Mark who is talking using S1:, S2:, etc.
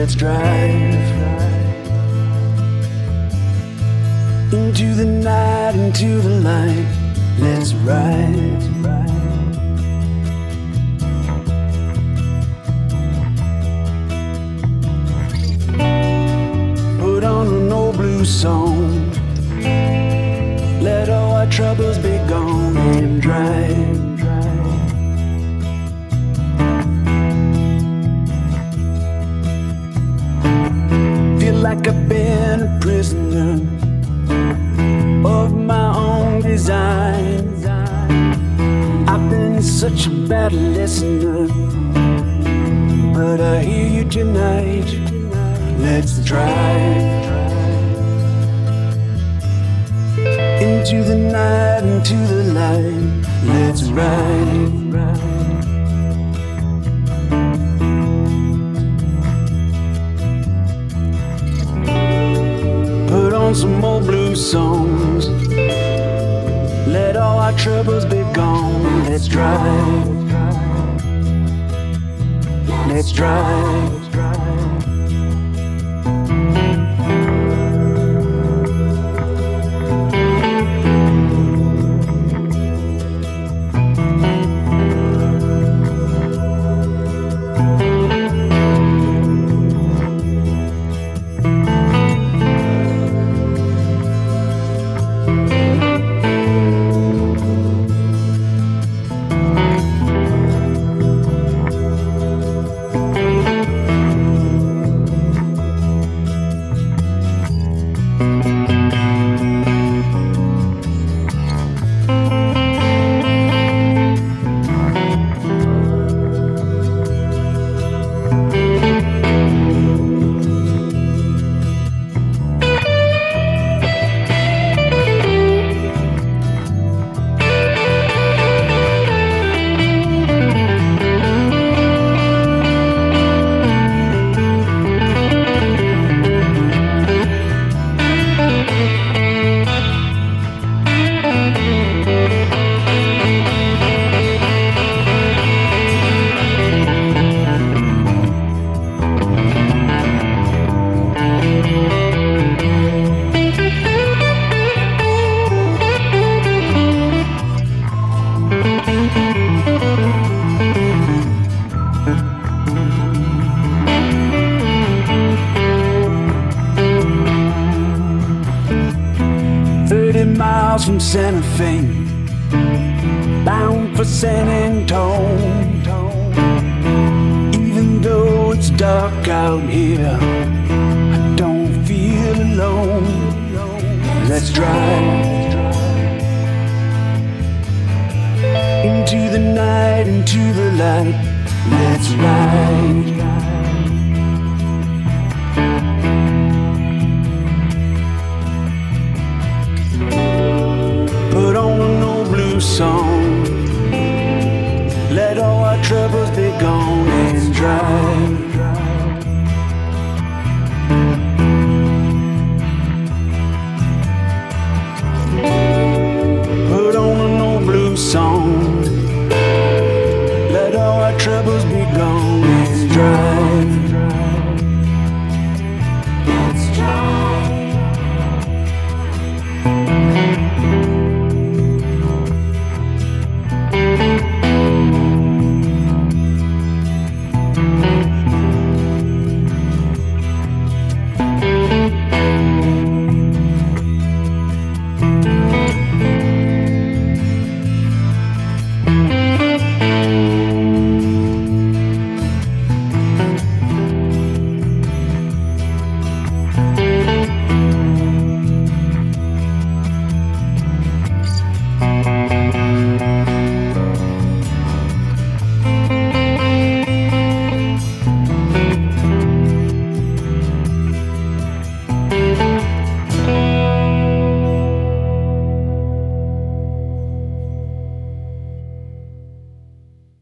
S1: let's drive into the night, into the light, let's ride. Put on an old blues song, let all our troubles be gone and drive. Feel like I've been a prisoner of my own design. I've been such a bad listener, but I hear you tonight. Let's drive into the night, into the light. Let's ride. Put on some old blues songs, let all our troubles be gone. Let's drive. Let's drive. Miles from Santa Fe, bound for San Antone. Even though it's dark out here, I don't feel alone. Let's drive into the night, into the light. Let's ride. Put on an old blues song, let all our troubles be gone and drive. Put on an old blues song, let all our troubles be gone.